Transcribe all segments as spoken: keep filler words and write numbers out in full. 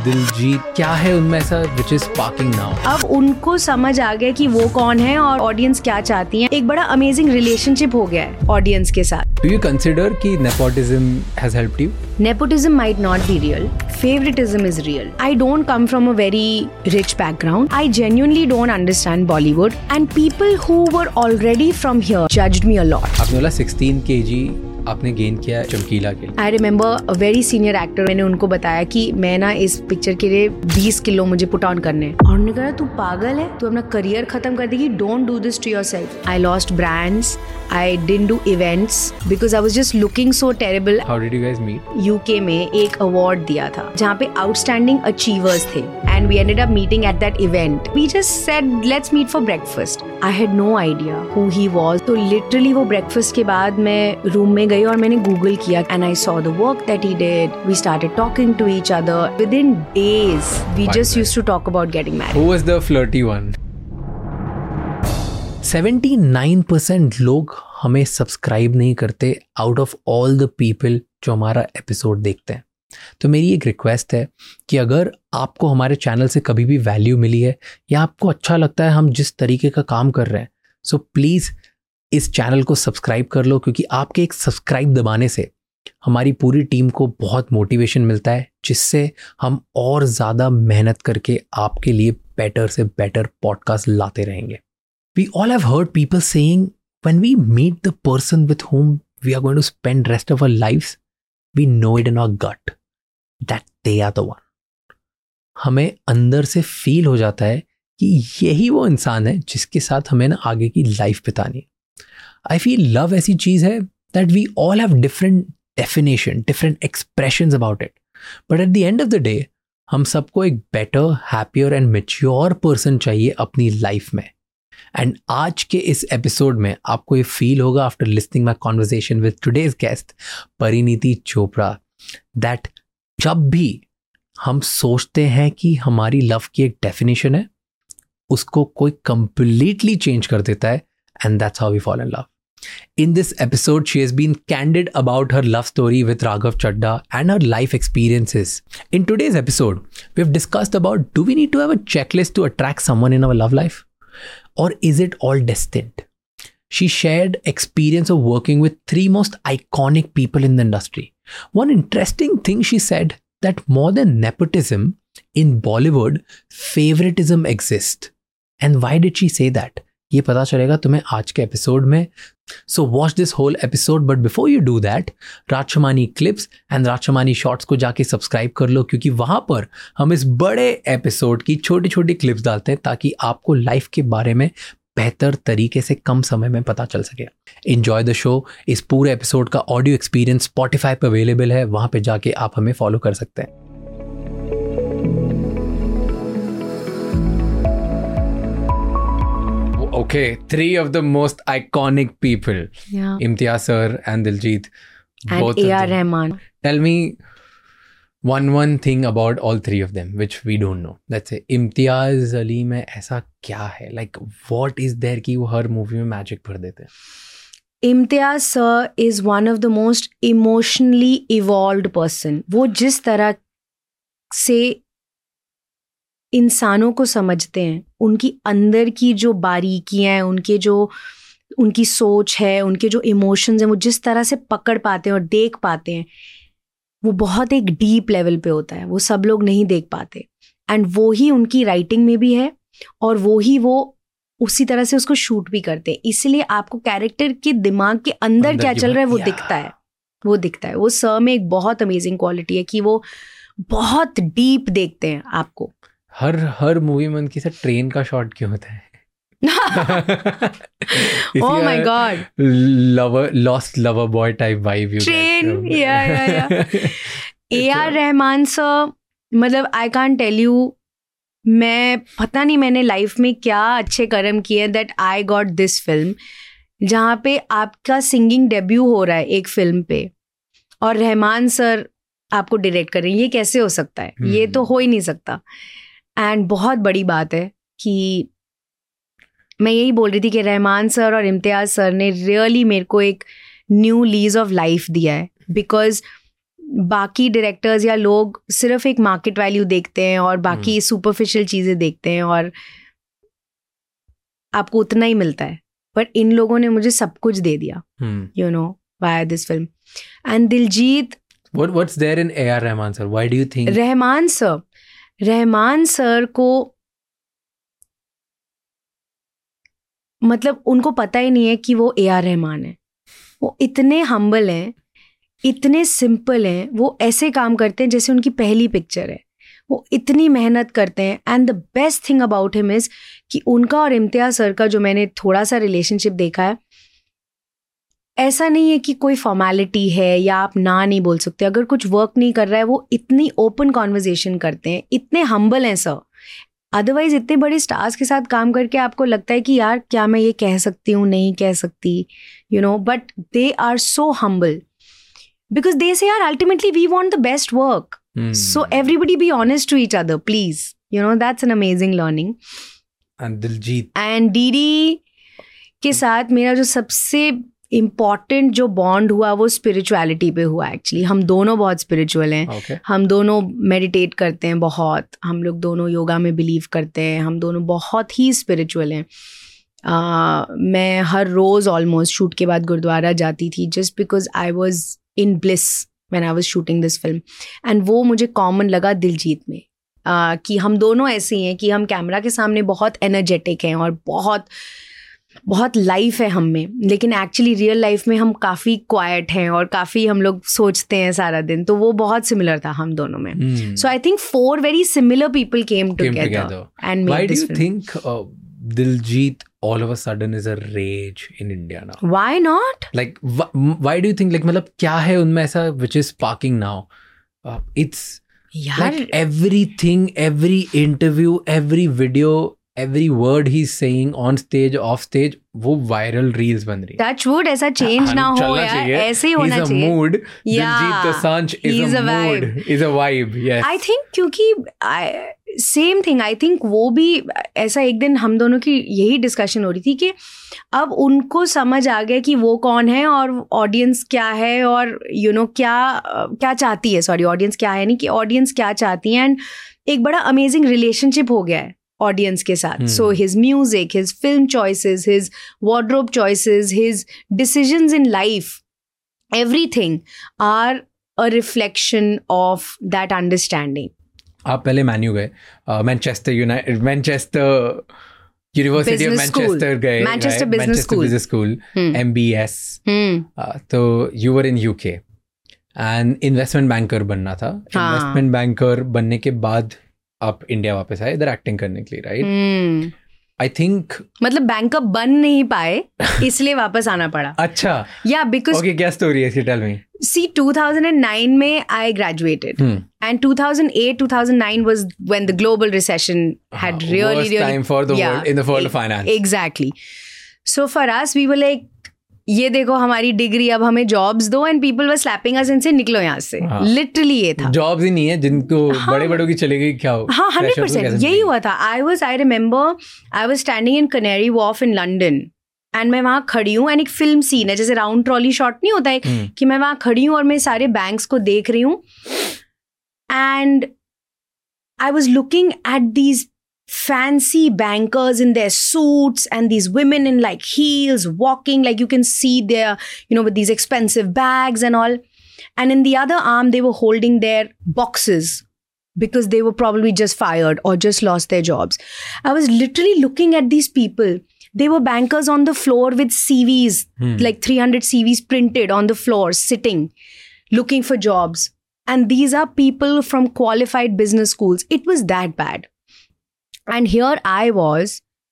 दिलजीत, क्या है उनमें ऐसा विच इज स्पार्किंग नाउ? अब उनको समझ आ गया कि वो कौन है और ऑडियंस क्या चाहती है. एक बड़ा अमेजिंग रिलेशनशिप हो गया है ऑडियंस के साथ. डू यू कंसिडर कि nepotism has helped you? Nepotism might not be real. Favoritism is real. I don't come from a very rich background. I genuinely don't understand Bollywood. And people who were already from here judged me a lot. आपने बोला sixteen KG आपने gain किया है चमकीला के लिए. I remember a very senior actor, मैंने उनको बताया कि मैं ना इस पिक्चर के लिए बीस किलो मुझे पुट ऑन करने हैं. और उन्होंने कहा तू पागल है, तू अपना करियर खत्म कर देगी, don't do this to yourself. I lost brands, I didn't do events because I was just looking so terrible. How did you guys meet? UK में एक अवार्ड दिया था जहाँ पे आउटस्टैंडिंग अचीवर्स थे and we ended up meeting at that event. We just said let's meet for breakfast. I had no idea who he was. तो literally वो breakfast के बाद मैं रूम में गई और मैंने गूगल किया and I saw the work that he did. We started talking to each other. Within days we just used to talk about getting married. Who was the flirty one? Seventy nine percent लोग हमें subscribe नहीं करते out of all the people जो हमारा episode देखते हैं. तो मेरी एक रिक्वेस्ट है कि अगर आपको हमारे चैनल से कभी भी वैल्यू मिली है या आपको अच्छा लगता है हम जिस तरीके का काम कर रहे हैं, सो प्लीज़ इस चैनल को सब्सक्राइब कर लो, क्योंकि आपके एक सब्सक्राइब दबाने से हमारी पूरी टीम को बहुत मोटिवेशन मिलता है, जिससे हम और ज़्यादा मेहनत करके आपके लिए बेटर से बेटर पॉडकास्ट लाते रहेंगे. We all have heard people saying when we meet the person with whom we are going to spend rest of our lives, we know it in our gut that they are the one. हमें अंदर से feel हो जाता है कि यही वो इंसान है जिसके साथ हमें ना आगे की लाइफ बितानी है. I feel love ऐसी चीज़ है that we all have different definition, different expressions about it. But at the end of the day, हम सबको एक better, happier and mature person चाहिए अपनी लाइफ में. एंड आज के इस एपिसोड में आपको ये फील होगा after listening my conversation with today's guest Parineeti Chopra, that जब भी हम सोचते हैं कि हमारी लव की एक डेफिनेशन है, उसको कोई कंप्लीटली चेंज कर देता है, and that's how we fall in love. In this episode, she has been candid about her love story with Raghav Chadda and her life experiences. In today's episode, we've discussed about, do we need to have a checklist to attract someone in our love life? Or is it all destined? She shared experience of working with three most iconic people in the industry. One interesting thing she said, that more than nepotism, in Bollywood, favoritism exists. And why did she say that? ये पता चलेगा तुम्हें आज के episode में. So watch this whole episode, but before you do that, राजशमानी clips and राजशमानी shorts को जाके subscribe कर लो, क्योंकि वहाँ पर हम इस बड़े एपिसोड की छोटी छोटी क्लिप्स डालते हैं ताकि आपको लाइफ के बारे में बेहतर तरीके से कम समय में पता चल सके. Enjoy the show. इस पूरे एपिसोड का ऑडियो एक्सपीरियंस स्पॉटिफाई पर अवेलेबल है, वहाँ पे जाके आप हमें फॉलो कर सकते हैं. Okay, three of the most iconic people. Yeah. Imtiaz sir and Diljit. And A R Rahman. Tell me one one thing about all three of them, which we don't know. Let's say Imtiaz Ali में ऐसा क्या है? Like what is there कि वो हर movie में magic भर देते हैं? Imtiaz sir is one of the most emotionally evolved person. वो जिस तरह से इंसानों को समझते हैं, उनकी अंदर की जो बारीकियां हैं, उनके जो उनकी सोच है, उनके जो इमोशंस हैं, वो जिस तरह से पकड़ पाते हैं और देख पाते हैं, वो बहुत एक डीप लेवल पे होता है. वो सब लोग नहीं देख पाते. एंड वो ही उनकी राइटिंग में भी है और वो ही वो उसी तरह से उसको शूट भी करते हैं. इसलिए आपको कैरेक्टर के दिमाग के अंदर, अंदर क्या चल रहा है वो दिखता है वो दिखता है वो सर में एक बहुत अमेजिंग क्वालिटी है कि वो बहुत डीप देखते हैं आपको. हर हर मूवी में उनकी से ट्रेन का शॉट क्यों होता है? Oh my God. Lover, lost lover boy type vibe. You Train, yeah, yeah, yeah. A R Rahman sir, मतलब I can't tell you, मैं पता नहीं मैंने लाइफ में क्या अच्छे कर्म किए that I got this film, जहाँ पे आपका सिंगिंग डेब्यू हो रहा है एक फिल्म पे और रहमान सर आपको डायरेक्ट कर रहे हैं. ये कैसे हो सकता है? hmm. ये तो हो ही नहीं सकता. एंड बहुत बड़ी बात है कि मैं यही बोल रही थी कि रहमान सर और इम्तियाज़ सर ने रियली मेरे को एक न्यू लीज ऑफ लाइफ दिया है. बिकॉज बाकी डायरेक्टर्स या लोग सिर्फ एक मार्केट वैल्यू देखते हैं और बाकी सुपरफिशियल चीज़ें देखते हैं और आपको उतना ही मिलता है, पर इन लोगों ने मुझे सब कुछ दे दिया, you know, via this film. And Diljit, What what's there in A R Rahman sir? Why do you think? Rahman sir, Rahman sir को मतलब उनको पता ही नहीं है कि वो ए आर रहमान है. वो इतने हम्बल हैं, इतने सिंपल हैं, वो ऐसे काम करते हैं जैसे उनकी पहली पिक्चर है. वो इतनी मेहनत करते हैं. And the best thing about him is कि उनका और इम्तियाज़ सर का जो मैंने थोड़ा सा रिलेशनशिप देखा है, ऐसा नहीं है कि कोई फॉर्मेलिटी है या आप ना नहीं बोल सकते. अगर कुछ वर्क नहीं कर रहा है, वो इतनी ओपन कॉन्वर्जेशन करते हैं, इतने हम्बल हैं सर. अदरवाइज इतने बड़े स्टार्स के साथ काम करके आपको लगता है कि यार क्या मैं ये कह सकती हूँ, नहीं कह सकती, you know, but they are so humble because they say यार ultimately we want the best work. So everybody be honest to each other please, you know, that's an amazing learning. And Diljit and DD के साथ मेरा जो सबसे important जो bond हुआ वो spirituality पे हुआ. एक्चुअली हम दोनों बहुत स्पिरिचुअल हैं. okay. हम दोनों मेडिटेट करते हैं बहुत, हम लोग दोनों योगा में बिलीव करते हैं, हम दोनों बहुत ही स्पिरिचुअल हैं. uh, मैं हर रोज़ ऑलमोस्ट शूट के बाद गुरुद्वारा जाती थी just because I was in bliss when I was shooting this film. And वो मुझे कॉमन लगा दिलजीत में, uh, कि हम दोनों ऐसे हैं कि हम कैमरा के सामने बहुत एनर्जेटिक हैं और बहुत बहुत लाइफ है हम में, लेकिन एक्चुअली रियल लाइफ में हम काफ़ी क्वाइट हैं और काफ़ी हम लोग सोचते हैं सारा दिन. तो वो बहुत सिमिलर था हम दोनों में. So I think four very similar people came together and made this film. Why do you think Diljit all of a sudden is a rage in India now? Why not? Like wh- why do you think, like मतलब क्या है उनमें ऐसा which is sparking now? Uh, it's यार, like everything, every interview, every video, every word he's saying on stage, off stage, वो viral reels बन रही है. टच वुड ऐसा चेंज ना हो यार, ऐसे ही होना चाहिए. He's a mood. Diljit Dosanjh is a, a mood. Is a vibe. Yes. I think क्योंकि सेम थिंग, आई थिंक वो भी ऐसा, एक दिन हम दोनों की यही डिस्कशन हो रही थी कि अब उनको समझ आ गया कि वो कौन है और ऑडियंस क्या है और यू you नो know, क्या क्या चाहती है. सॉरी, ऑडियंस क्या है नहीं, कि ऑडियंस क्या चाहती है. एंड एक बड़ा अमेजिंग रिलेशनशिप हो गया है ऑडियंस के साथ. So his music, his film choices, his wardrobe choices, his decisions in life, everything are a reflection of that understanding. आप पहले मैन्यू गए, Manchester United, Manchester University of Manchester गए, Manchester business school, M B S. तो you were in UK and investment banker बनना था. Investment banker बनने के बाद आप इंडिया वापस आए इधर एक्टिंग करने के लिए, राइट? आई थिंक मतलब बैंकर बन नहीं पाए इसलिए वापस आना पड़ा. अच्छा, या बिकॉज ओके, क्या स्टोरी है, tell me. See, two thousand nine में I graduated, hmm. and two thousand eight, two thousand nine was when the global recession had uh, really, worst really time for the yeah, world in the world of finance. Exactly. So for us, we were like, ये देखो हमारी degree, अब हमें jobs दो. And people were slapping us इनसे, निकलो यहाँ से. लिटरली ये था. जॉब्स ही नहीं है जिनको हाँ, बड़े बड़ों की चलेगी क्या हो. हाँ, हंड्रेड परसेंट यही हुआ था. I was I remember I was standing in Canary Wharf in London and मैं वहाँ खड़ी हूँ. एंड एक फिल्म सीन है, जैसे राउंड ट्रॉली शॉट नहीं होता है, hmm. कि मैं वहाँ खड़ी हूँ और मैं सारे बैंक्स को देख रही हूँ. And I was looking at these fancy bankers in their suits and these women in like heels walking, like you can see their, you know, with these expensive bags and all. And in the other arm, they were holding their boxes because they were probably just fired or just lost their jobs. I was literally looking at these people. They were bankers on the floor with C Vs, hmm. like three hundred C Vs printed on the floor, sitting, looking for jobs. And these are people from qualified business schools. It was that bad. And here I was,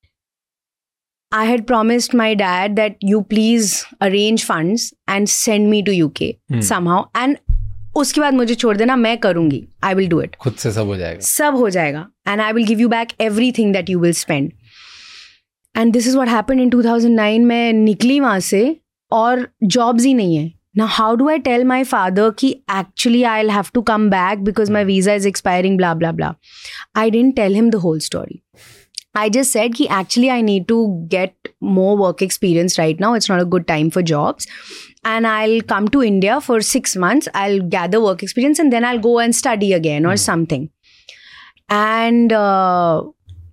I had promised my dad that you please arrange funds and send me to U K hmm. somehow. And उसके बाद मुझे छोड़ देना, मैं करूँगी. I will do it. खुद से सब हो जाएगा. सब हो जाएगा. And I will give you back everything that you will spend. And this is what happened in two thousand nine. मैं निकली वहाँ से और jobs ही नहीं है. Now, how do I tell my father कि actually I'll have to come back because my visa is expiring, blah, blah, blah. I didn't tell him the whole story. I just said कि actually I need to get more work experience right now. It's not a good time for jobs. and I'll come to India for six months. I'll gather work experience and then I'll go and study again or mm. something. And uh,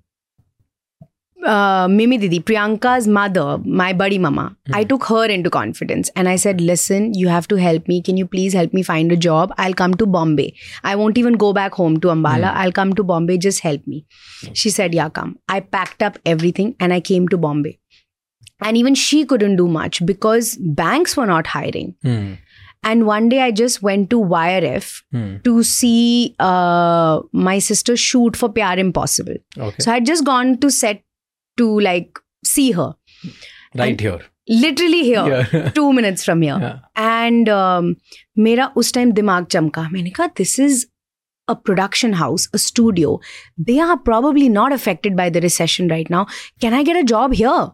uh, Mimi Didi, Priyanka's mother, my buddy mama, mm. I took her into confidence and I said, listen, you have to help me. Can you please help me find a job? I'll come to Bombay. I won't even go back home to Ambala. Mm. I'll come to Bombay. Just help me. Mm. She said, yeah, come. I packed up everything and I came to Bombay. And even she couldn't do much because banks were not hiring. Mm. And one day I just went to Y R F mm. to see uh, my sister shoot for Pyar Impossible. Okay. So I had just gone to set to like see her. Right and here. Literally here. Yeah. Two minutes from here. Yeah. And um, mera us time dimag chamka. Maine kaha, this is a production house, a studio. They are probably not affected by the recession right now. Can I get a job here?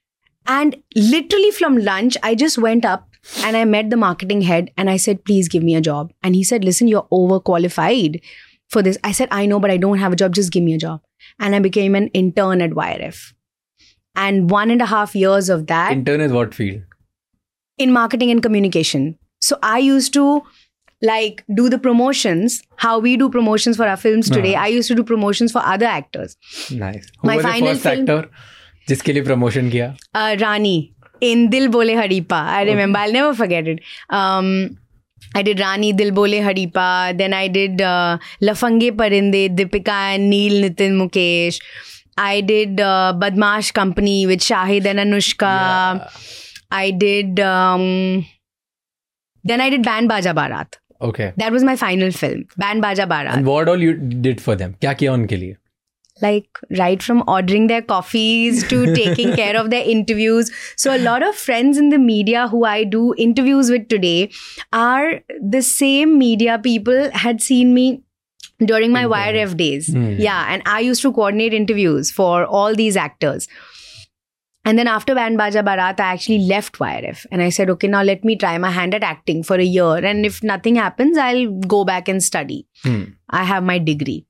And literally from lunch, I just went up and I met the marketing head and I said, please give me a job. And he said, listen, you're overqualified for this. I said, I know, but I don't have a job. Just give me a job. And I became an intern at Y R F. And one and a half years of that. Intern is what field? In marketing and communication. So I used to like do the promotions, how we do promotions for our films today. Uh-huh. I used to do promotions for other actors. Nice. Who My was final the first film, actor? जिसके लिए promotion किया? uh, Rani in Dil Bole Haripa. I remember. Okay. I'll never forget it. Um, I did Rani, Dil Bole Haripa. Then I did uh, Lafange Parinde, Deepika and Neil, Nitin Mukesh. I did uh, Badmaash Company with Shahid and Anushka. Yeah. I did... Um, then I did Band Baja Barat. Okay. That was my final film. Band Baja Barat. And what all you did for them? क्या किया उनके लिए? Like right from ordering their coffees to taking care of their interviews. So a lot of friends in the media who I do interviews with today are the same media people had seen me during my Y R F days. Mm. Yeah. And I used to coordinate interviews for all these actors. And then after Band Baja Barat, I actually left Y R F. And I said, okay, now let me try my hand at acting for a year. And if nothing happens, I'll go back and study. Mm. I have my degree.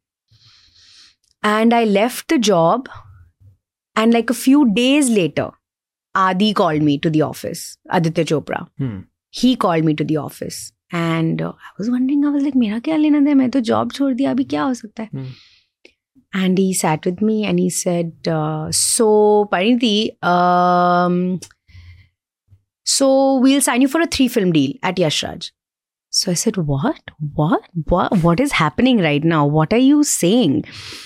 And I left the job, and like a few days later, Adi called me to the office, Aditya Chopra. Hmm. He called me to the office. And uh, I was wondering, I was like, mera kya lena de? Main to job chhod diya, abhi kya ho sakta hai? Hmm. And he sat with me and he said, uh, so Pariniti, um, so we'll sign you for a three film deal at Yash Raj. So I said, what? What? What? What is happening right now? What are you saying?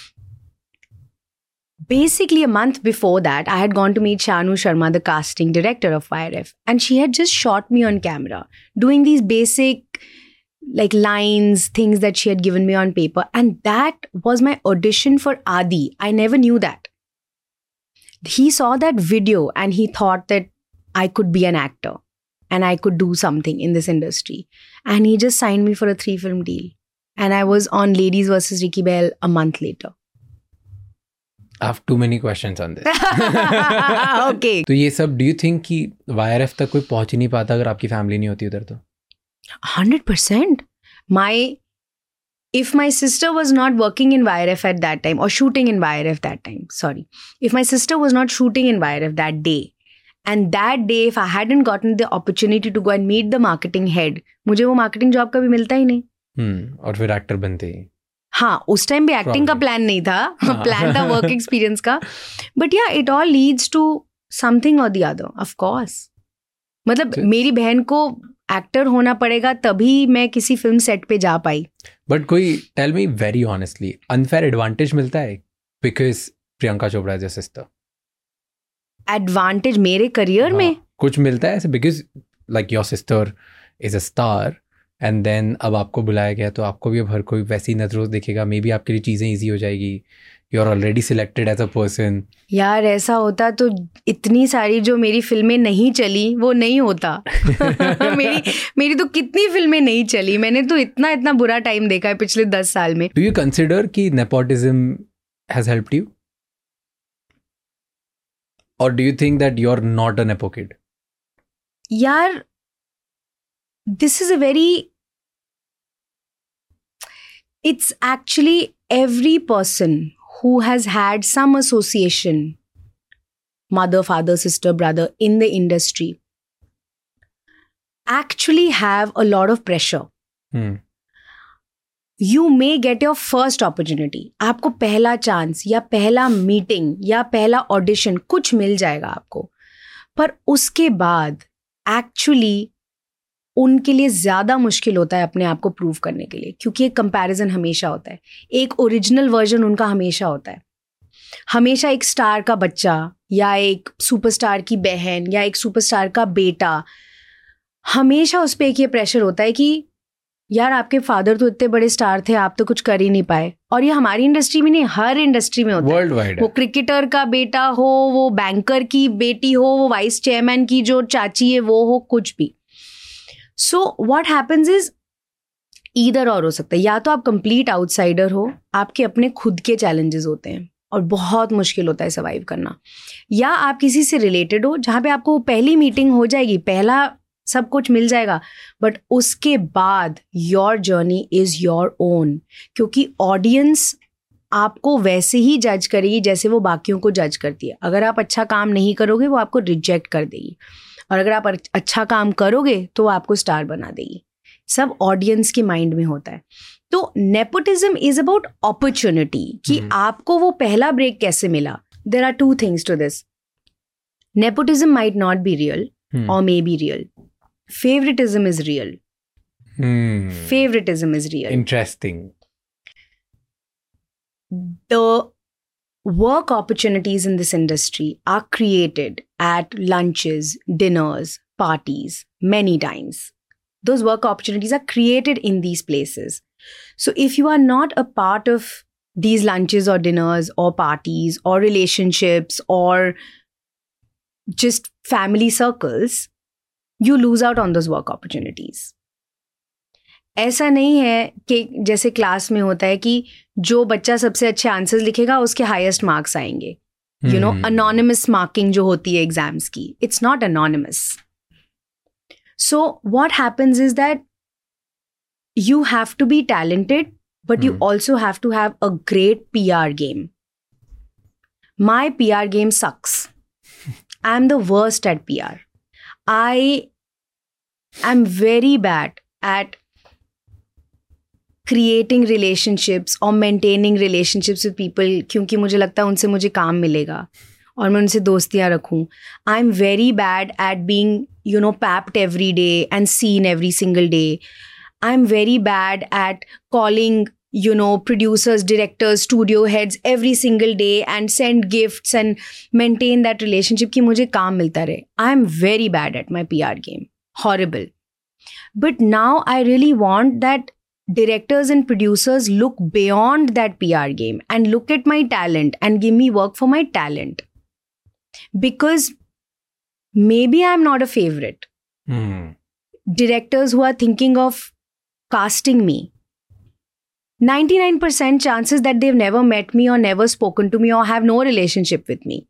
Basically, a month before that, I had gone to meet Shanu Sharma, the casting director of Y R F. And she had just shot me on camera, doing these basic like lines, things that she had given me on paper. And that was my audition for Adi. I never knew that. He saw that video and he thought that I could be an actor and I could do something in this industry. And he just signed me for a three film deal. And I was on Ladies versus Ricky Bell a month later. I have too many questions on this. Okay. तो ये सब, do you think कि Y R F तक कोई पहुंच ही नहीं पाता अगर आपकी फैमिली नहीं होती उधर तो? one hundred percent. My, if my sister was not working in Y R F at that time or shooting in Y R F that time, sorry. If my sister was not shooting in Y R F that day, and that day if I hadn't gotten the opportunity to go and meet the marketing head, मुझे वो marketing job कभी मिलता ही नहीं. Hmm. और फिर actor बनते ही. हाँ, उस टाइम भी एक्टिंग का प्लान नहीं था, प्लान था वर्क एक्सपीरियंस का. But yeah it all leads to something or the other, of course. मतलब मेरी बहन को एक्टर होना पड़ेगा तभी मैं किसी फिल्म सेट पे जा पाई. बट कोई tell me very honestly, unfair advantage मिलता है because Priyanka Chopra is a sister? Advantage मेरे करियर में कुछ मिलता है ऐसे because like your sister is a star and then अब आपको बुलाया गया तो आपको भी अब हर कोई वैसी नजरों देखेगा, मे बी आपके लिए चीज़ें ईजी हो जाएगी. You are already selected as a person. यार ऐसा होता तो इतनी सारी जो मेरी फिल्में नहीं चली वो नहीं होता. मेरी मेरी तो कितनी फिल्में नहीं चली. मैंने तो इतना इतना बुरा टाइम देखा है पिछले दस साल में. डू यू कंसिडर कि nepotism has helped you or do you think that you are not a nepo kid? यार this is a very, it's actually every person who has had some association, mother, father, sister, brother in the industry actually have a lot of pressure. Hmm. You may get your first opportunity. आपको पहला chance या पहला meeting या पहला audition कुछ मिल जाएगा आपको, पर उसके बाद एक्चुअली उनके लिए ज़्यादा मुश्किल होता है अपने आप को प्रूव करने के लिए, क्योंकि एक कंपैरिजन हमेशा होता है, एक ओरिजिनल वर्जन उनका हमेशा होता है. हमेशा एक स्टार का बच्चा या एक सुपरस्टार की बहन या एक सुपरस्टार का बेटा, हमेशा उस पर एक ये प्रेशर होता है कि यार आपके फादर तो इतने बड़े स्टार थे, आप तो कुछ कर ही नहीं पाए. और ये हमारी इंडस्ट्री में नहीं, हर इंडस्ट्री में होता World है. wide वो क्रिकेटर का बेटा हो, वो बैंकर की बेटी हो, वो वाइस चेयरमैन की जो चाची है वो हो, कुछ भी. So what happens is either और हो सकता है, या तो आप कंप्लीट आउटसाइडर हो, आपके अपने खुद के चैलेंजेस होते हैं और बहुत मुश्किल होता है सर्वाइव करना, या आप किसी से रिलेटेड हो जहाँ पे आपको पहली मीटिंग हो जाएगी, पहला सब कुछ मिल जाएगा, बट उसके बाद your journey is your own, क्योंकि ऑडियंस आपको वैसे ही जज करेगी जैसे वो बाकियों को जज करती है. अगर आप अच्छा काम नहीं करोगे वो आपको रिजेक्ट कर देगी, और अगर आप अच्छा काम करोगे तो वो आपको स्टार बना देगी. सब ऑडियंस के माइंड में होता है. तो नेपोटिज्म इज अबाउट अपॉर्चुनिटी, कि hmm. आपको वो पहला ब्रेक कैसे मिला. There are two things to this. Nepotism might not be real or may be real. Favoritism is real. Hmm. Favoritism is real. Interesting. The work opportunities in this industry are created at lunches, dinners, parties, many times. Those work opportunities are created in these places. So if you are not a part of these lunches or dinners or parties or relationships or just family circles, you lose out on those work opportunities. ऐसा नहीं है कि जैसे class में होता है कि जो बच्चा सबसे अच्छे आंसर्स लिखेगा उसके हाईएस्ट मार्क्स आएंगे. यू नो, अनोनिमस मार्किंग जो होती है एग्जाम्स की, it's not anonymous. So what happens is that you have to be talented, but you also have to have a great P R game. My P R game sucks. I am the worst at P R. I am very bad at creating relationships or maintaining relationships with people, क्योंकि मुझे लगता है उनसे मुझे काम मिलेगा और मैं उनसे दोस्तियाँ रखूँ. I am very bad at being, you know, papped every day and seen every single day. I am very bad at calling, you know, producers, directors, studio heads every single day and send gifts and maintain that relationship कि मुझे काम मिलता रहे. I am very bad at my P R game. Horrible. But now I really want that directors and producers look beyond that P R game and look at my talent and give me work for my talent. Because maybe I'm not a favorite. Hmm. Directors who are thinking of casting me, ninety-nine percent chances that they've never met me or never spoken to me or have no relationship with me.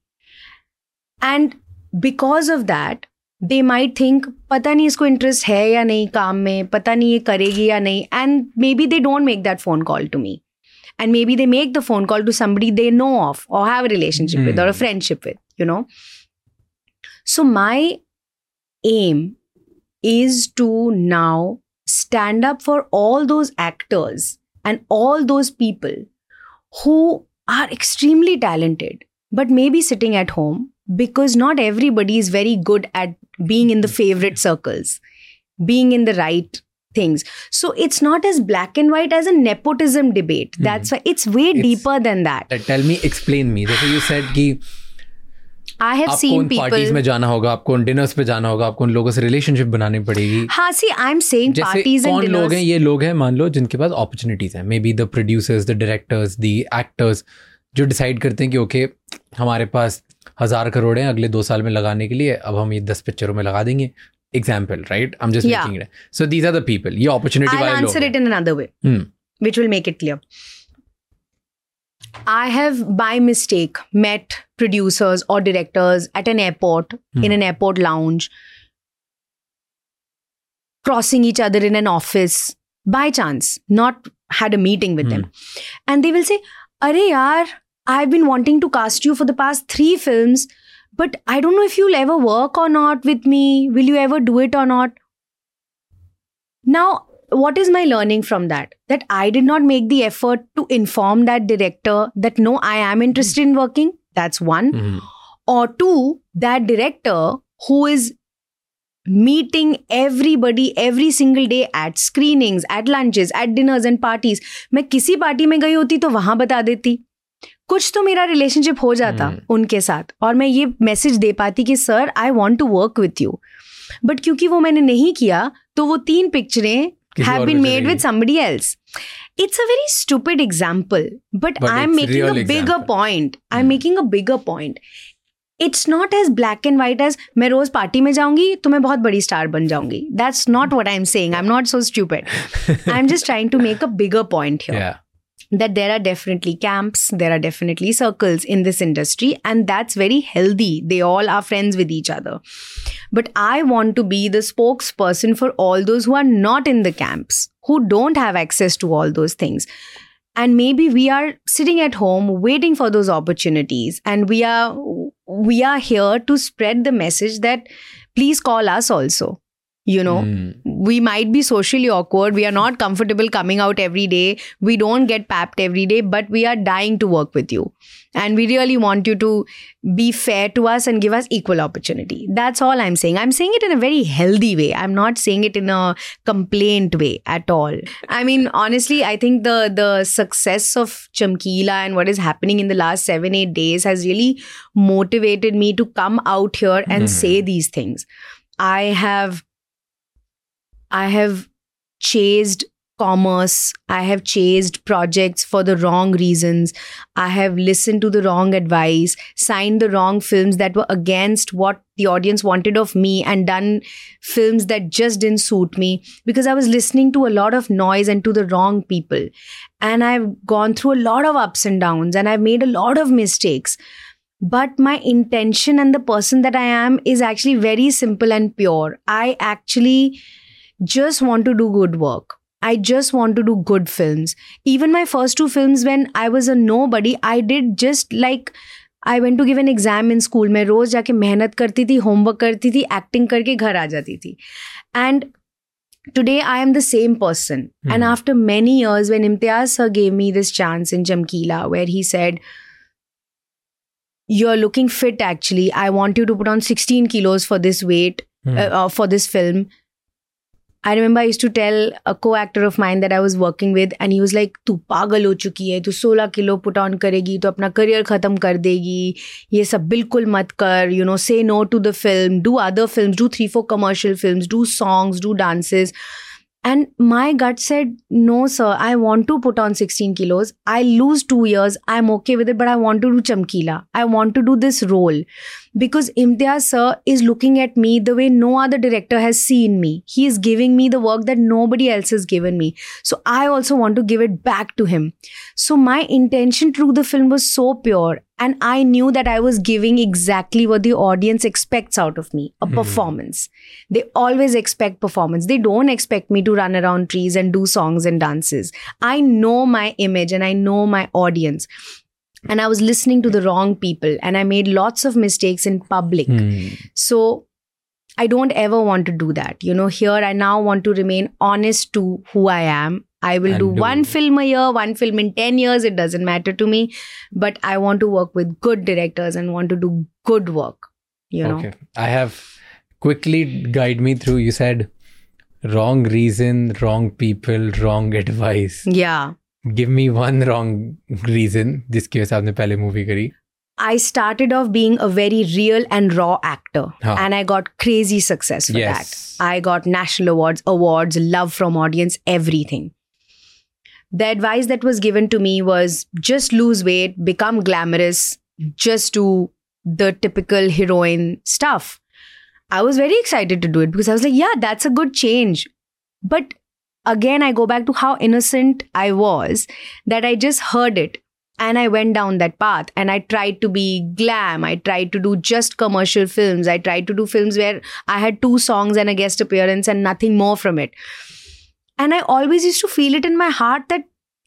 And because of that, they might think, पता नहीं इसको interest है या नहीं काम में, पता नहीं ये करेगी या नहीं, and maybe they don't make that phone call to me. And maybe they make the phone call to somebody they know of or have a relationship mm. with or a friendship with, you know. So my aim is to now stand up for all those actors and all those people who are extremely talented, but maybe sitting at home because not everybody is very good at being in the favorite circles, being in the right things. So it's not as black and white as a nepotism debate. Mm-hmm. That's why it's way it's, deeper than that. Tell me, explain me. जैसे you said कि I have seen people. Parties में जाना होगा, आपको उन dinners पे जाना होगा, आपको उन लोगों से रिलेशनशिप बनानी पड़ेगी. हाँ, see, I'm saying parties and dinners. कौन लोग हैं? ये लोग हैं, मान लो, जिनके पास अपॉर्चुनिटीज हैं. Maybe the producers, the directors, the actors, जो डिसाइड करते हैं कि ओके हमारे पास हजार करोड़ हैं अगले दो साल में लगाने के लिए, अब हम ये दस पिक्चरों में लगा देंगे. Example, right? I'm just yeah. making it. So these are the people. ये opportunity I'll answer it in another way, hmm. which will make it clear. I have by mistake met producers or directors at an airport, hmm. in an airport lounge, crossing each other in an office by chance, not had a meeting with hmm. them. And they will say, "Arey yaar, I've been wanting to cast you for the past three films, but I don't know if you'll ever work or not with me. Will you ever do it or not?" Now, what is my learning from that? That I did not make the effort to inform that director that no, I am interested in working. That's one. Mm-hmm. Or two, that director who is meeting everybody every single day at screenings, at lunches, at dinners and parties. मैं किसी party में गई होती तो वहां बता देती. कुछ तो मेरा रिलेशनशिप हो जाता hmm. उनके साथ और मैं ये मैसेज दे पाती कि sir I want to work with you. But क्योंकि वो मैंने नहीं किया तो वो तीन पिक्चरें have been made with somebody else. It's a very stupid example, but, but I'm making a bigger example. point. I'm hmm. making a bigger point. It's not as black and white as मैं रोज party में जाऊंगी तो मैं बहुत बड़ी star बन जाऊंगी. That's not what I'm saying. I'm not so stupid. I'm just trying to make a bigger point here. Yeah. That there are definitely camps, there are definitely circles in this industry, and that's very healthy. They all are friends with each other. But I want to be the spokesperson for all those who are not in the camps, who don't have access to all those things. And maybe we are sitting at home waiting for those opportunities, and we are we are here to spread the message that please call us also. You know, mm. we might be socially awkward. We are not comfortable coming out every day. We don't get papped every day, but we are dying to work with you. And we really want you to be fair to us and give us equal opportunity. That's all I'm saying. I'm saying it in a very healthy way. I'm not saying it in a complaint way at all. I mean, honestly, I think the, the success of Chamkila and what is happening in the last seven, eight days has really motivated me to come out here and mm. say these things. I have I have chased commerce. I have chased projects for the wrong reasons. I have listened to the wrong advice, signed the wrong films that were against what the audience wanted of me, and done films that just didn't suit me because I was listening to a lot of noise and to the wrong people. And I've gone through a lot of ups and downs, and I've made a lot of mistakes. But my intention and the person that I am is actually very simple and pure. I actually just want to do good work. I just want to do good films. Even my first two films, when I was a nobody, I did just like, I went to give an exam in school. मैं रोज जाके मेहनत करती थी, homework करती थी, acting करके घर आ जाती थी. And today I am the same person. Hmm. And after many years, when Imtiaz sir gave me this chance in Chamkila, where he said, you're looking fit actually. I want you to put on sixteen kilos for this weight, hmm. uh, uh, for this film. I remember I used to tell a co-actor of mine that I was working with, and he was like, "तू पागल हो चुकी है, तू सोलह kilo put on करेगी तो अपना career खत्म कर देगी, ये सब बिल्कुल मत कर, you know, say no to the film, do other films, do three, four commercial films, do songs, do dances." And my gut said, no, sir, I want to put on sixteen kilos. I lose two years. I'm okay with it, but I want to do Chamkila. I want to do this role. Because Imtiaz sir is looking at me the way no other director has seen me. He is giving me the work that nobody else has given me. So I also want to give it back to him. So my intention through the film was so pure. And I knew that I was giving exactly what the audience expects out of me, a mm-hmm. performance. They always expect performance. They don't expect me to run around trees and do songs and dances. I know my image and I know my audience. And I was listening to the wrong people, and I made lots of mistakes in public. Mm. So I don't ever want to do that. You know, here I now want to remain honest to who I am. I will do, do one film a year, one film in ten years. It doesn't matter to me. But I want to work with good directors and want to do good work. You know. Okay. I have quickly guide me through. You said wrong reason, wrong people, wrong advice. Yeah. Give me one wrong reason जिसकी वजह से आपने पहले movie करी. I started off being a very real and raw actor. Huh. And I got crazy success for yes. that. I got national awards, awards, love from audience, everything. The advice that was given to me was just lose weight, become glamorous, just do the typical heroine stuff. I was very excited to do it because I was like, yeah, that's a good change. But again, I go back to how innocent I was that I just heard it. And I went down that path and I tried to be glam. I tried to do just commercial films. I tried to do films where I had two songs and a guest appearance and nothing more from it. And I always used to feel it in my heart that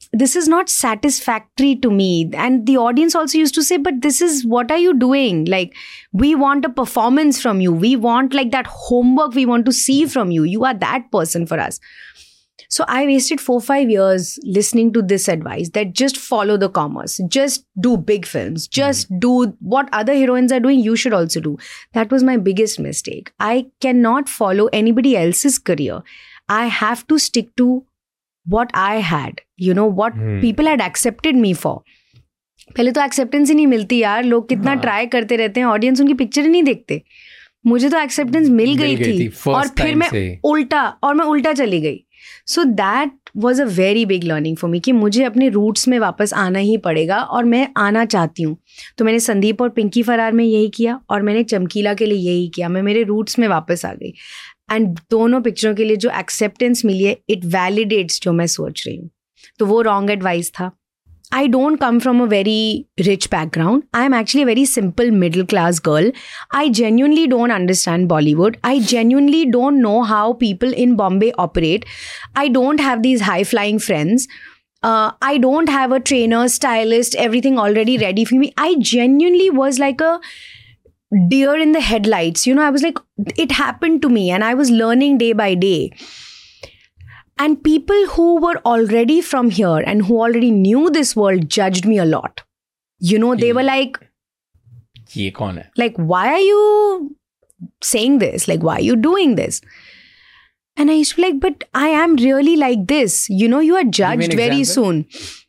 this is not satisfactory to me. And the audience also used to say, but this is, what are you doing? Like, we want a performance from you. We want like that homework we want to see from you. You are that person for us. So I wasted four, five years listening to this advice that just follow the commerce, just do big films, just mm-hmm. do what other heroines are doing, you should also do. That was my biggest mistake. I cannot follow anybody else's career. I have to stick to what I had, you know, what mm. people had accepted me for. पहले तो acceptance ही नहीं मिलती यार, लोग कितना try करते रहते हैं, audience उनकी picture ही नहीं देखते. मुझे तो acceptance मिल गई थी और फिर मैं उल्टा और मैं उल्टा चली गई. So that was a very big learning for me कि मुझे अपने roots में वापस आना ही पड़ेगा और मैं आना चाहती हूँ. तो मैंने संदीप और पिंकी फरार में यही किया और मैंने चमकीला के लिए यही किया. मैं मेरे roots में वापस आ गई. एंड दोनों पिक्चरों के लिए जो एक्सेप्टेंस मिली है, इट वैलिडेट्स जो मैं सोच रही हूँ. तो वो रॉन्ग एडवाइस था. I don't come from a very rich background. I am actually a very simple middle class girl. I genuinely don't understand Bollywood. I genuinely don't know how people in Bombay operate. I don't have these high flying friends. Uh, I don't have a trainer, stylist, everything already ready for me. I genuinely was like a deer in the headlights. You know, I was like, it happened to me and I was learning day by day. And people who were already from here and who already knew this world judged me a lot. You know, they were like, Ye kaun hai? Like, why are you saying this? Like, why are you doing this? And I used to be like, but I am really like this. You know, you are judged very soon.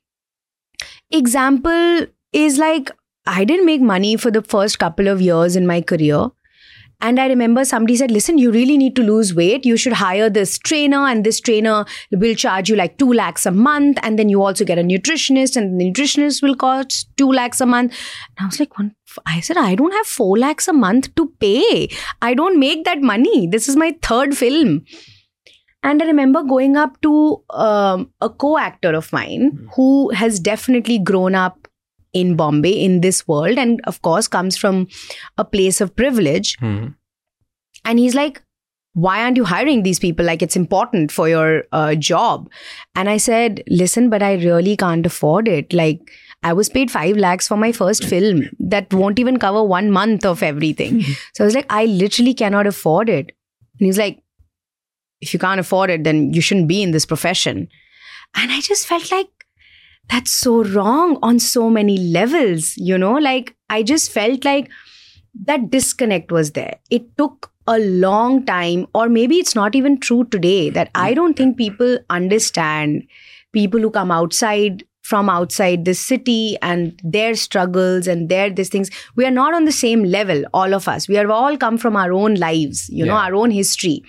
Example is like, I didn't make money for the first couple of years in my career. And I remember somebody said, listen, you really need to lose weight. You should hire this trainer and this trainer will charge you like two lakhs a month. And then you also get a nutritionist and the nutritionist will cost two lakhs a month. And I was like, I said, I don't have four lakhs a month to pay. I don't make that money. This is my third film. And I remember going up to um, a co-actor of mine mm. who has definitely grown up in Bombay, in this world, and of course comes from a place of privilege. Mm. And he's like, why aren't you hiring these people? Like, it's important for your uh, job. And I said, listen, but I really can't afford it. Like, I was paid five lakhs for my first film. That won't even cover one month of everything. So I was like, I literally cannot afford it. And he's like, if you can't afford it, then you shouldn't be in this profession. And I just felt like, that's so wrong on so many levels, you know, like I just felt like that disconnect was there. It took a long time, or maybe it's not even true today, that I don't think people understand people who come outside from outside the city and their struggles and their these things. We are not on the same level, all of us. We have all come from our own lives, you yeah. know, our own history.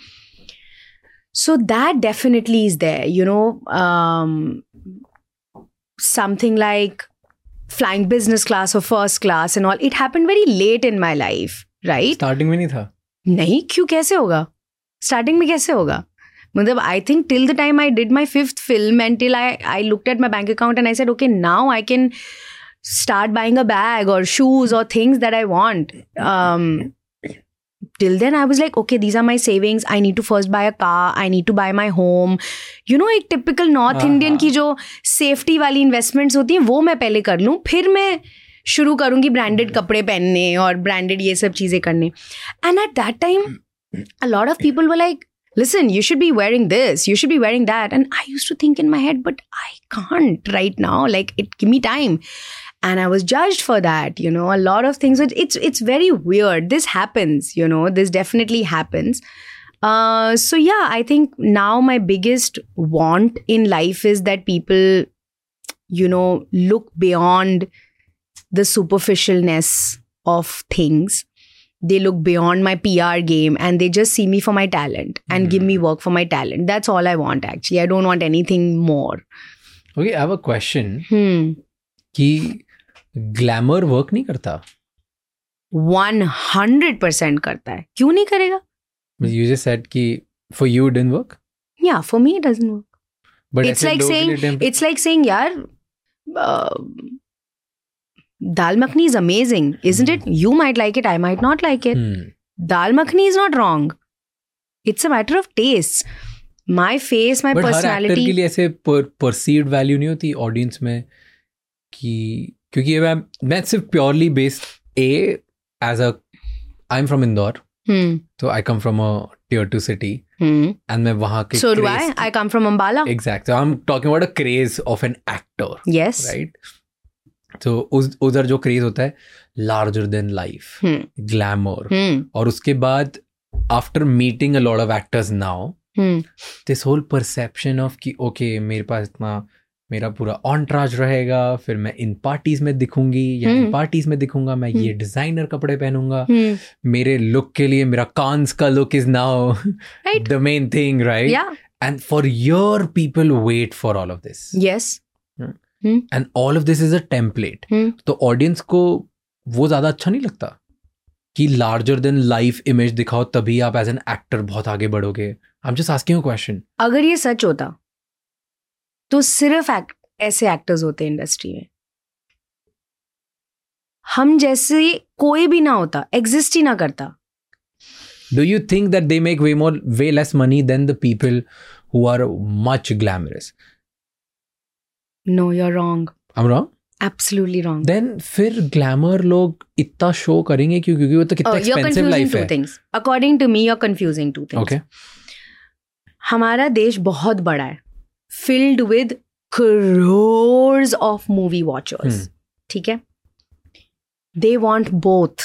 So that definitely is there, you know, um, something like flying business class or first class and all. It happened very late in my life, right? Starting में नहीं था. नहीं, क्यों कैसे होगा? Starting में कैसे होगा? मतलब I think till the time I did my fifth film and till I I looked at my bank account and I said, okay, now I can start buying a bag or shoes or things that I want. Um, till then I was like, okay, these are my savings. I need to first buy a car. I need to buy my home. You know, एक typical North Indian की जो safety वाली investments होती हैं, वो मैं पहले कर लूँ, फिर मैं शुरू करूँगी branded कपड़े पहनने और branded ये सब चीज़ें करने. And at that time, a lot of people were like, listen, you should be wearing this, you should be wearing that. And I used to think in my head, but I can't right now. Like, it give me time. And I was judged for that, you know, a lot of things. It's it's very weird. This happens, you know, this definitely happens. Uh, so yeah, I think now my biggest want in life is that people, you know, look beyond the superficialness of things. They look beyond my P R game and they just see me for my talent and mm. give me work for my talent. That's all I want, actually. I don't want anything more. Okay, I have a question. Hmm. कि glamour work नहीं करता? one hundred percent करता है. क्यों नहीं करेगा? You just said कि for you it didn't work? Yeah, for me it doesn't work. But it's like saying it's like saying यार uh, dal makhni is amazing, isn't hmm. it? You might like it, I might not like it. Hmm. Dal makhni is not wrong. It's a matter of taste. My face, my But हर personality. Actor के लिए ऐसे perceived value नहीं होती audience में कि क्योंकि मैं मैं सिर्फ purely based a as a I am from Indore, Hmm. तो I come from a tier two city Hmm. And मैं वहाँ के So do I. I come from Ambala. Exact, so I'm talking about a craze of an actor, Yes. right? तो उस उधर जो craze होता है larger than life, Hmm. Glamour, Hmm. और उसके बाद after meeting a lot of actors now Hmm. This whole perception of कि ओके मेरे पास इतना मेरा पूरा ऑनट्राज रहेगा, फिर मैं इन पार्टीज में दिखूंगी या इन Hmm. पार्टीज में दिखूंगा, मैं ये डिजाइनर कपड़े पहनूंगा, Hmm. मेरे लुक के लिए मेरा कांस का look is now Right. The main thing, right? Yeah. And for your people wait for all of this, Yes. And all of this is a template. Hmm. तो audience को वो ज्यादा अच्छा नहीं लगता कि लार्जर देन लाइफ इमेज दिखाओ तभी आप एज एन एक्टर बहुत आगे बढ़ोगे. I am just asking a question. अगर ये सच होता तो सिर्फ act, ऐसे एक्टर्स होते इंडस्ट्री में. हम जैसे कोई भी ना होता, एग्जिस्ट ही ना करता. Do you think that they make way more, way less money than the people who are much glamorous? No, you're wrong. I'm wrong? Absolutely wrong. Then फिर glamour लोग इतना शो करेंगे क्यों? क्योंकि वो तो कितना Oh, you're expensive confusing life two है. things. According to me, you're confusing two things. Okay. हमारा देश बहुत बड़ा है, filled with crores of movie watchers. Hmm. ठीक है? They want both.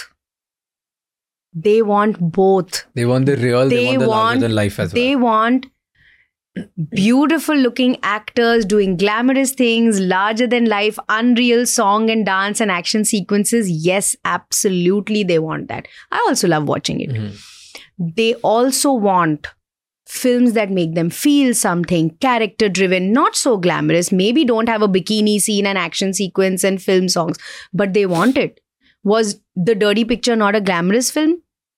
They want both. They want the real, they, They want the larger want- than life as They well. want beautiful looking actors doing glamorous things, larger than life, unreal song and dance and action sequences. Yes, absolutely they want that. I also love watching it. Mhm. They also want films that make them feel something, character driven, not so glamorous, maybe don't have a bikini scene and action sequence and film songs, but they want it. Was The Dirty Picture not a glamorous film?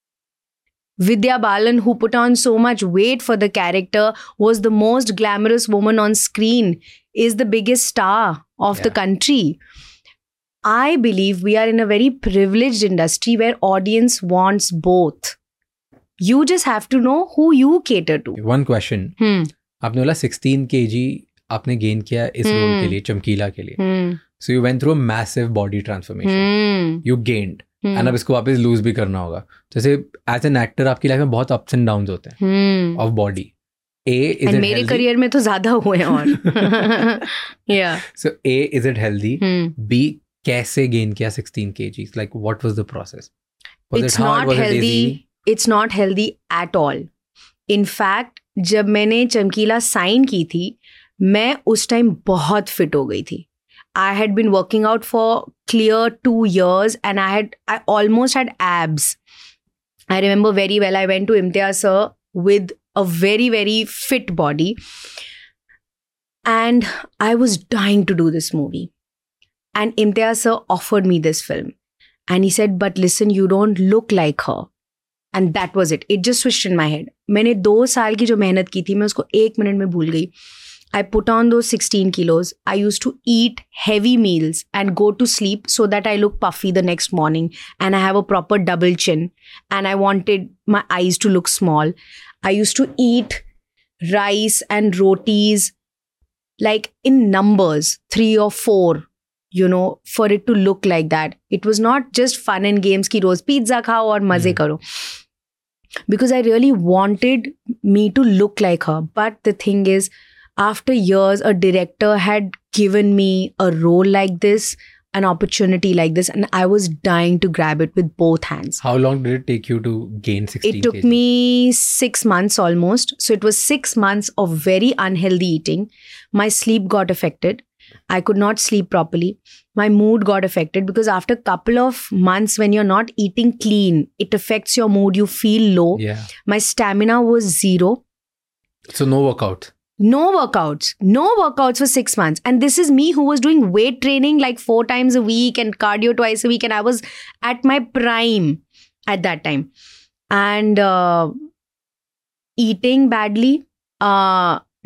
Vidya Balan, who put on so much weight for the character, was the most glamorous woman on screen, is the biggest star of the Yeah. country. I believe we are in a very privileged industry where audience wants both. You just have to know who you cater to. One question. Hmm. आपने बोला sixteen kg आपने gain किया इस role Hmm. के लिए, चमकीला के लिए. Hmm. So you went through a massive body transformation. Hmm. You gained. Hmm. And अब इसको वापस लूज भी करना होगा. जैसे एज एन एक्टर आपकी लाइफ में बहुत अप्स एंड डाउन्स होते हैं Hmm. Of body. A is And it मेरे हेल्दी? करियर में तो ज्यादा हुए हैं और. Yeah. So a is it healthy? Hmm. बी कैसे गेन किया sixteen kgs? Like what was the process? Was It's it hard? not Was it healthy. easy? It's not healthy at all. In fact, जब मैंने चमकीला sign की थी, मैं उस टाइम बहुत फिट हो गई थी. I had been working out for clear two years and I had I almost had abs. I remember very well, I went to Imtiaz sir with a very, very fit body. And I was dying to do this movie. And Imtiaz sir offered me this film. And he said, but listen, you don't look like her. And that was it. It just switched in my head. मैंने दो साल की जो मेहनत की थी, मैं उसको एक मिनट में भूल गई. I put on those sixteen kilos. I used to eat heavy meals and go to sleep so that I look puffy the next morning. And I have a proper double chin. And I wanted my eyes to look small. I used to eat rice and rotis like in numbers, three or four, you know, for it to look like that. It was not just fun and games ki roz pizza khao aur maze Hmm. karo. Because I really wanted me to look like her. But the thing is, after years, a director had given me a role like this, an opportunity like this, and I was dying to grab it with both hands. How long did it take you to gain sixteen It took kgs? me six months almost. So it was six months of very unhealthy eating. My sleep got affected. I could not sleep properly. My mood got affected because after a couple of months, when you're not eating clean, it affects your mood. You feel low. Yeah. My stamina was zero. So no workout. No workouts. No workouts for six months. And this is me who was doing weight training like four times a week and cardio twice a week. And I was at my prime at that time. And uh, eating badly, uh,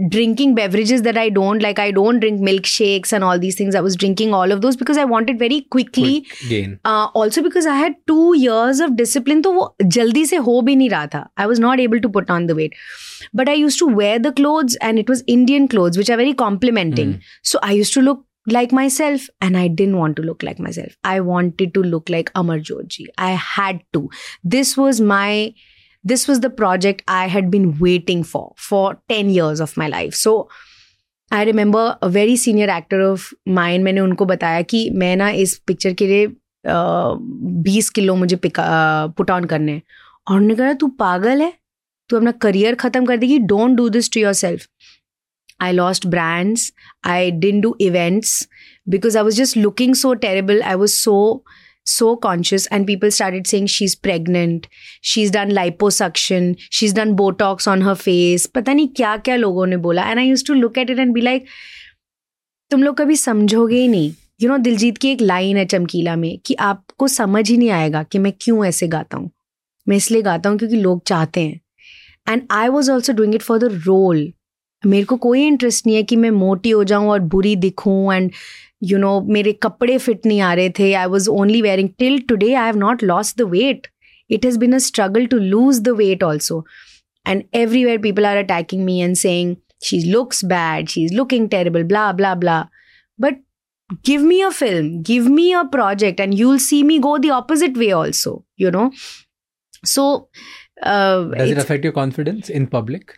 drinking beverages that I don't like. I don't drink milkshakes and all these things. I was drinking all of those because I wanted very quickly Quick gain. Uh, also because I had two years of discipline, तो वो जल्दी से हो भी नहीं रहा था. I was not able to put on the weight. But I used to wear the clothes, and it was Indian clothes, which are very complimenting. Mm. So I used to look like myself, and I didn't want to look like myself. I wanted to look like Amarjot ji. I had to. This was my... This was the project I had been waiting for for ten years of my life. So I remember a very senior actor of mine, मैंने उनको बताया कि मैं ना इस picture के लिए बीस किलो मुझे पुट ऑन करने हैं. और उन्होंने कहा तू पागल है, तू अपना करियर ख़त्म कर देगी, don't do this to yourself. I lost brands. I didn't do events because I was just looking so terrible. I was so... so conscious, and people started saying she's pregnant, she's done liposuction, she's done Botox on her face. पता नहीं क्या क्या लोगों ने बोला. And I used to look at it and be like, तुम लोग कभी समझोगे ही नहीं. You know, दिलजीत की एक लाइन है चमकीला में कि आपको समझ ही नहीं आएगा कि मैं क्यों ऐसे गाता हूँ. मैं इसलिए गाता हूँ क्योंकि लोग चाहते हैं. And I was also doing it for the role. मेरे को कोई इंटरेस्ट नहीं है कि मैं मोटी हो जाऊँ और बुरी दिखूँ. एंड यू नो मेरे कपड़े फिट नहीं आ रहे थे. I was only wearing till today I have not lost the weight. It has been a struggle to lose the weight also. And everywhere people are attacking me and saying she looks bad, she is looking terrible, blah blah blah. But give me a film, give me a project, and you'll see me go the opposite way also, you know. So uh, does it affect your confidence in public?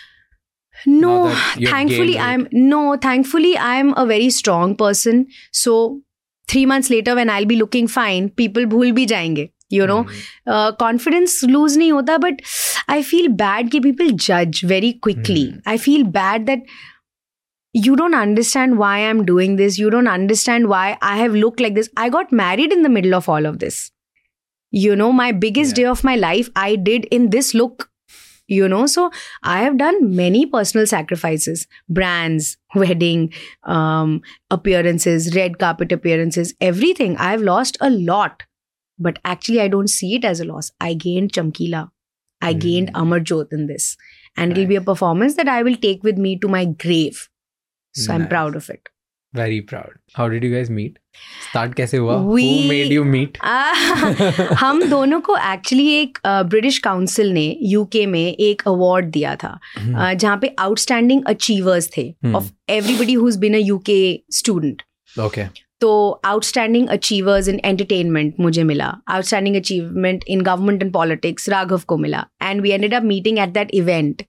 No, thankfully I'm no thankfully I'm a very strong person. So three months later when I'll be looking fine, people bhul bhi jayenge, you know. mm. uh, confidence lose nahi hota, but I feel bad कि people judge very quickly. mm. I feel bad that you don't understand why I'm doing this. You don't understand why I have looked like this. I got married in the middle of all of this. You know, my biggest yeah. day of my life, I did in this look. You know, so I have done many personal sacrifices. Brands, wedding, um, appearances, red carpet appearances, everything. I have lost a lot. But actually, I don't see it as a loss. I gained Chamkila. I mm. gained Amarjot in this. And nice. It'll be a performance that I will take with me to my grave. So nice. I'm proud of it. Very proud. How did you guys meet? Start कैसे हुआ? We, Who made you meet? uh, हम दोनों को actually एक British uh, council ने UK में एक award दिया था hmm. uh, जहाँ पे आउटस्टैंडिंग अचीवर्स थे of everybody who has been a UK student. Okay. तो आउटस्टैंडिंग अचीवर्स इन एंटरटेनमेंट मुझे मिला, outstanding achievement in government and politics Raghav को मिला. And we ended up meeting at that event.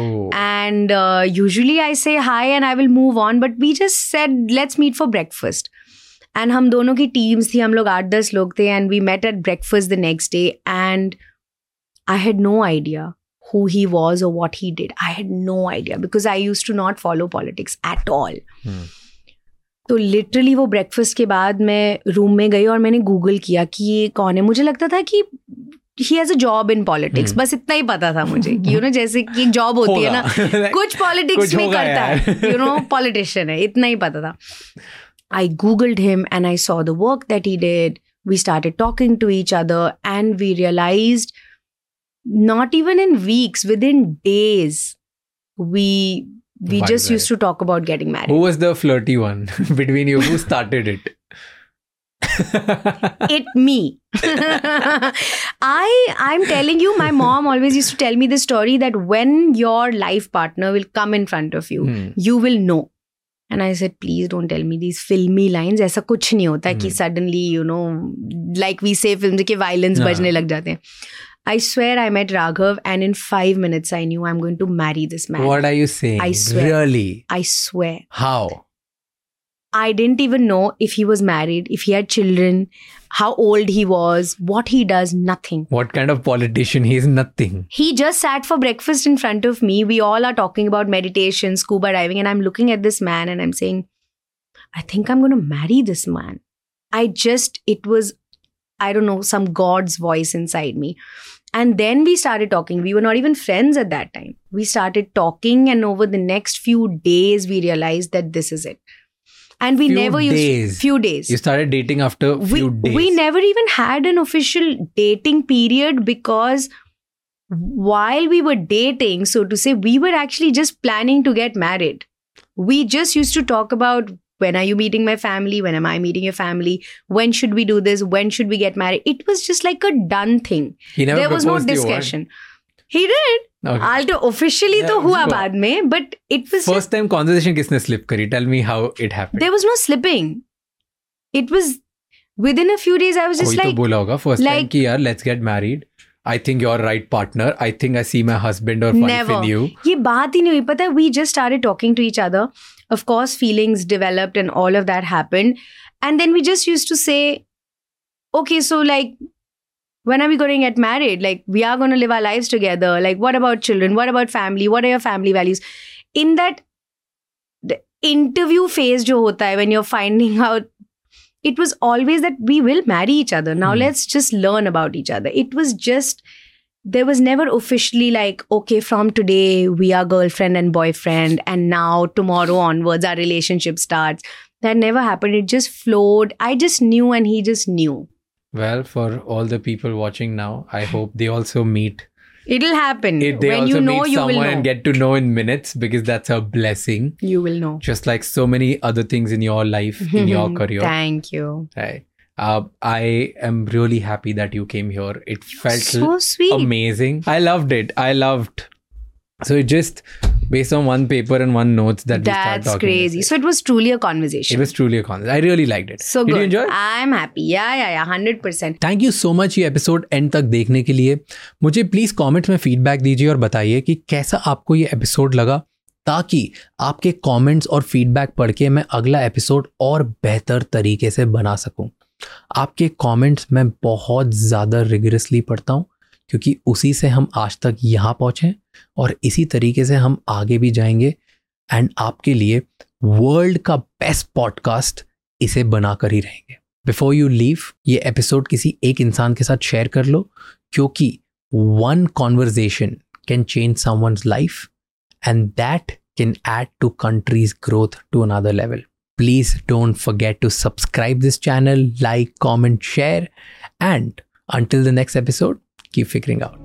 And usually I say hi and I will move on, but we just said let's meet for breakfast. And हम दोनों की teams थी, हम लोग आठ दस लोग थे. And we met at breakfast the next day. And I had no idea who he was or what he did. I had no idea because I used to not follow politics at all. Hmm. तो literally वो breakfast के बाद मैं room में गई और मैंने Google किया कि ये कौन है. मुझे लगता था कि he has a job in politics, बस इतना ही पता था मुझे. यू नो जैसे कि एक जॉब होती है ना, कुछ पॉलिटिक्स में करता है, यू नो पॉलिटिशियन है, इतना ही पता था. I googled him and I saw the work that he did. We started talking to each other and we realized not even in weeks, within days, we we Why just used to talk about getting married. Who was the flirty one between you? Who started it? It me. I I'm telling you, my mom always used to tell me this story that when your life partner will come in front of you, hmm. you will know. And I said, please don't tell me these filmy lines. ऐसा कुछ नहीं होता hmm. कि suddenly, you know, like we say films के violence nah. बजने लग जाते हैं. I swear I met Raghav and in five minutes I knew I'm going to marry this man. What are you saying? I swear. Really? I swear. How? I didn't even know if he was married, if he had children, how old he was, what he does, nothing. What kind of politician? He is nothing. He just sat for breakfast in front of me. We all are talking about meditation, scuba diving, and I'm looking at this man and I'm saying, I think I'm going to marry this man. I just, it was, I don't know, some God's voice inside me. And then we started talking. We were not even friends at that time. We started talking, and over the next few days, we realized that this is it. And we few never days. used few days. You started dating after a few we, days. We never even had an official dating period because while we were dating, so to say, we were actually just planning to get married. We just used to talk about, when are you meeting my family? When am I meeting your family? When should we do this? When should we get married? It was just like a done thing. He never there was no proposed to you, discussion. He did. Okay. I'll to officially Yeah, to hua sure. baad mein, but it was First time conversation kisne slip kari? Tell me how it happened. there was no slipping. It was within a few days. I was just कोई तो like, बोला होगा first time like- कि यार let's get married. I think you're right partner. I think I see my husband or wife never. in you. ये बात ही नहीं हुई. पता है, we just started talking to each other. Of course, feelings developed and all of that happened. And then we just used to say, okay, so like, when are we going to get married? Like, we are going to live our lives together. Like, what about children? What about family? What are your family values? In that the interview phase jo hota hai, when you're finding out, it was always that we will marry each other. Now Hmm. let's just learn about each other. It was just, there was never officially like, okay, from today we are girlfriend and boyfriend, and now tomorrow onwards our relationship starts. That never happened. It just flowed. I just knew and he just knew. Well, for all the people watching now, I hope they also meet. It'll happen. If they when also you know, meet you will someone know. and get to know in minutes, because that's a blessing. You will know. Just like so many other things in your life, in your career. Thank you. Right. Uh, I am really happy that you came here. It felt So sweet. amazing. I loved it. I loved. So it just based on one paper and one notes that we started That's talking. crazy. So it was truly a conversation. It was truly a conversation. I really liked it. so Did good. you enjoy? I'm happy. Yeah, yeah, yeah. one hundred percent. Thank you so much ये episode end तक देखने के लिए. मुझे please comments में feedback दीजिए और बताइए कि कैसा आपको ये एपिसोड लगा, ताकि आपके कमेंट्स और फीडबैक पढ़ के मैं अगला एपिसोड और बेहतर तरीके से बना सकूं. आपके कमेंट्स मैं बहुत ज़्यादा रिगरसली पढ़ता हूं, क्योंकि उसी से हम आज तक यहाँ पहुँचे और इसी तरीके से हम आगे भी जाएंगे. एंड आपके लिए वर्ल्ड का बेस्ट पॉडकास्ट इसे बनाकर ही रहेंगे. बिफोर यू लीव, ये एपिसोड किसी एक इंसान के साथ शेयर कर लो, क्योंकि one conversation can change someone's life and that can add to country's growth to another level. Please don't forget to subscribe this channel, like, comment, share, and until the next episode, keep figuring out.